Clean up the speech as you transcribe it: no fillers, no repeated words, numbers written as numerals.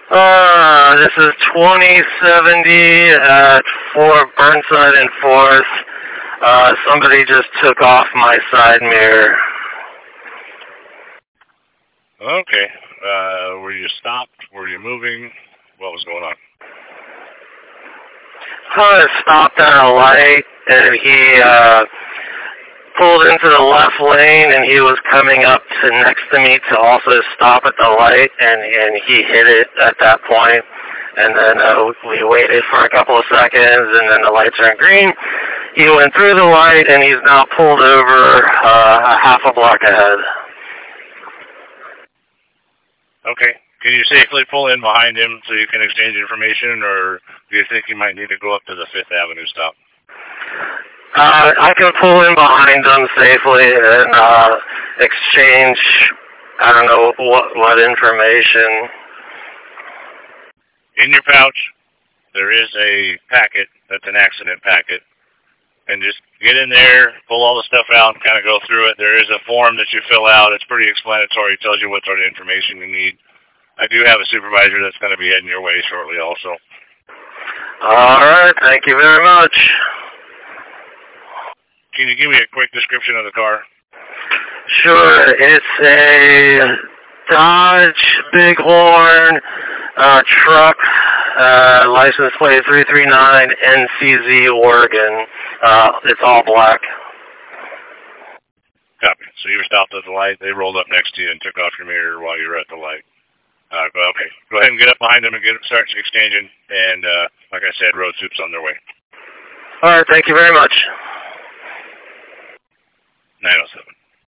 This is 2070 at 4 Burnside and 4th. Somebody just took off my side mirror. Okay. Were you stopped? Were you moving? What was going on? I stopped at a light, and he pulled into the left lane, and he was coming up to next to me to also stop at the light, and he hit it at that point. And then we waited for a couple of seconds, and then the light turned green. He went through the light, and he's now pulled over a half a block ahead. Okay. Can you safely pull in behind him so you can exchange information, or do you think you might need to go up to the 5th Avenue stop? I can pull in behind them safely and exchange, I don't know, what information. In your pouch, there is a packet that's an accident packet. And just get in there, pull all the stuff out, and kind of go through it. There is a form that you fill out. It's pretty explanatory. It tells you what sort of information you need. I do have a supervisor that's going to be heading your way shortly also. All right. Thank you very much. Can you give me a quick description of the car? Sure. It's a Dodge Bighorn truck, license plate 339 NCZ Oregon. It's all black. Copy. So you were stopped at the light. They rolled up next to you and took off your mirror while you were at the light. Okay. Go ahead and get up behind them and start exchanging. And like I said, road soup's on their way. All right. Thank you very much. 907.